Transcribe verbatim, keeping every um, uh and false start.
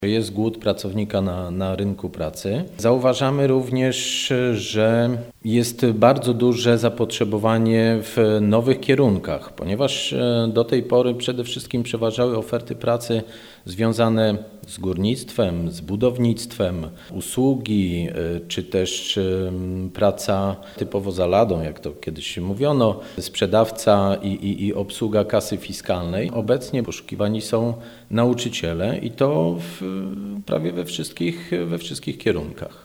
Jest głód pracownika na, na rynku pracy. Zauważamy również, że jest bardzo duże zapotrzebowanie w nowych kierunkach, ponieważ do tej pory przede wszystkim przeważały oferty pracy związane z górnictwem, z budownictwem, usługi, czy też praca typowo za ladą, jak to kiedyś mówiono, sprzedawca i, i, i obsługa kasy fiskalnej. Obecnie poszukiwani są nauczyciele i to w, prawie we wszystkich, we wszystkich kierunkach.